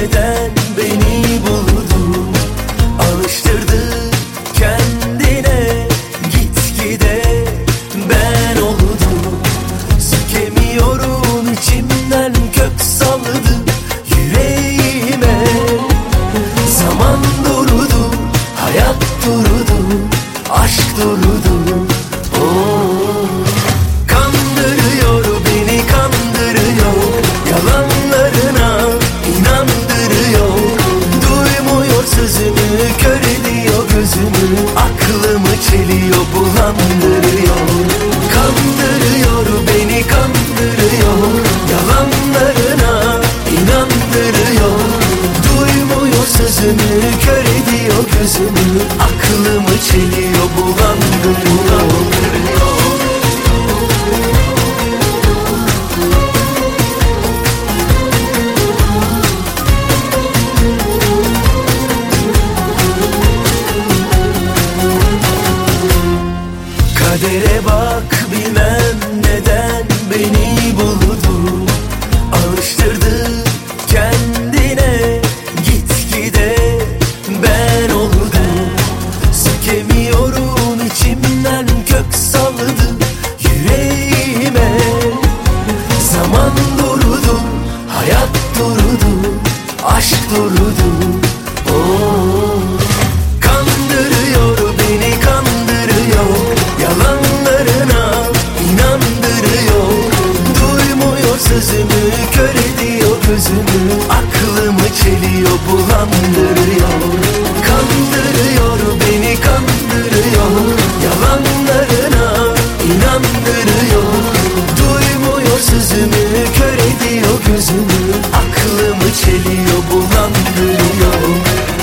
neden beni buldu? Alıştırdı kendine gitgide ben oldum. Sikemiyorum, içimden kök salladı yüreğime. Zaman durdu, hayat durdu, aşk durdu. Kandırıyor beni, kandırıyor, yalanlarına inandırıyor. Duymuyor sözümü, kör ediyor gözümü, aklımı çeliyor, bulandırıyor. Kandırıyor beni, kandırıyor, yalanlarına inandırıyor. Duymuyor sözümü, kör ediyor gözümü, aklımı çeliyor, bulandırıyor. Kadere bak, bilmem neden beni buldu. Alıştırdı kendine gitgide ben oldum. Sikemiyorum, içimden kök salladı yüreğime. Zaman durdu, hayat durdu, aşk durdu. Kandırıyor beni, kandırıyor, yalanlarına inandırıyor. Duymuyor sözümü, kör ediyor gözümü, aklımı çeliyor, bulandırıyor. Kandırıyor beni, kandırıyor, yalanlarına inandırıyor. Duymuyor sözümü, kör ediyor gözümü, aklımı çeliyor, bulandırıyor.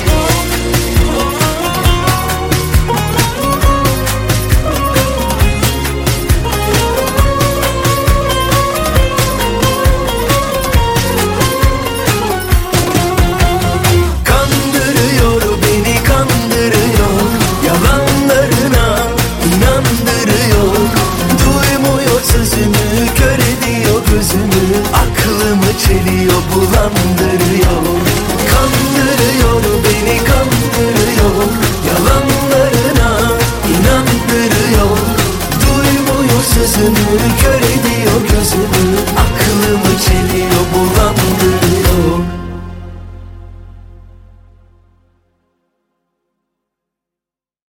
Aklımı çeliyor, bulandırıyor. Kandırıyor beni, kandırıyor, yalanlarına inandırıyor. Duymuyor sözümü, kör